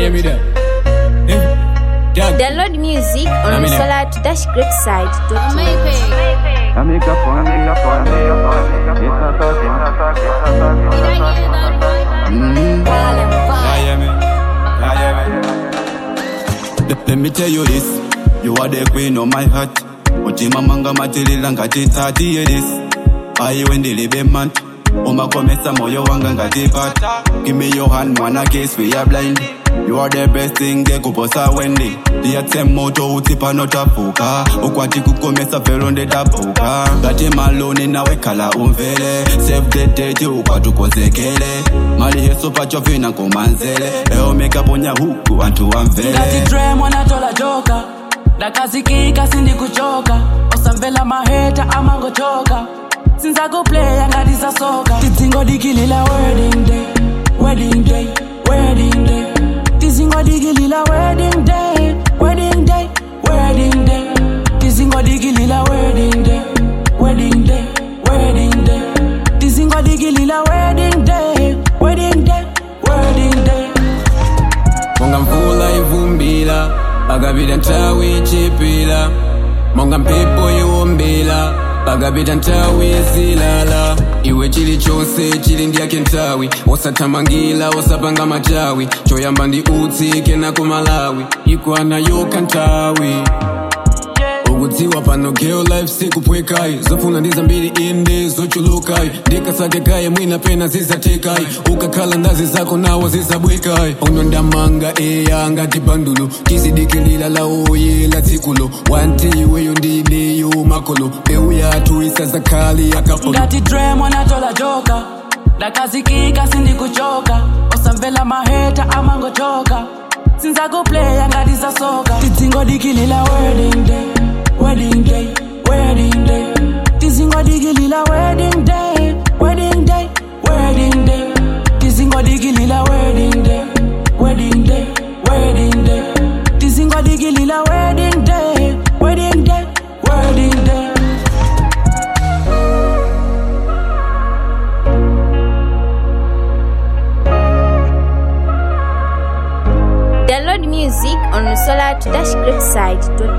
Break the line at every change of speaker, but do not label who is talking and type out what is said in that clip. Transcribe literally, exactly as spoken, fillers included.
hear me there?
Download music on the Solar to Dash Great site.
I make up for, I make up for, I make up for,
Let me tell you this, you are the queen of my heart. Ojima manga matilila ngati thirty years. Ayi wendele be man. Oma komesa moyo wanga ngati pat. Give me your hand, wanna kiss we are blind. You are the best thing they kuposa wendi. The same moto utipa notapuka. Ukwati kukomesa veronde tapuka. Gati maloni na wekala umvele. Save the date ukwatu kozekele. Mali yeso pacho vina kumanzele. Eo meka ponya huku antu wamvele.
Gati dre mwana tola joka. Dakazi kika sindi kuchoka. Osamvela maheta amango choka. Sinza go play ngati za soka. Tidzingo dikilila wedding day. Wedding day. Wedding day. Tizingo digilila wedding day, wedding day, wedding day. Tizingo digilila wedding day, wedding day, wedding day. Tizingo digilila wedding day, wedding day, wedding day.
Monga mvula ivumbila, bagabida ntawi chipila. Monga mpepo yuombila, bagabida ntawi zilala. Iwe chili chose chili ndiake ntawi. Osatamangila osapanga machawi. Choyamba ndi utsi kena kumalawi. Ikwana yoka ntawi. Ogutiwa pano geo life siku pwekai. Zofuna ndiza mbili inde zochulukai. Dika sake kaya mwina pena zizatekai. Ukakala ndazi zako nawo zizabwekai. Ono ndamanga eya ngati bandulu. Kisi dikilila la oye la tikulo. Wanti weyo ndine yo makolo. Peu ya tuisa zakali ya kapolo.
Ngati dre mwana tola joka. Dakazi kika sindi kuchoka. Osamvela maheta amango choka. Sinza go play ngati za soka. Tidzingo dikilila wedding day. Wedding day, wedding day. Tizingo digilila wedding day, wedding day, wedding day. Tizingo digilila wedding day, wedding day, wedding day. Tizingo digilila wedding day, wedding day, wedding day.
Download music on the Solar to Dash Great site.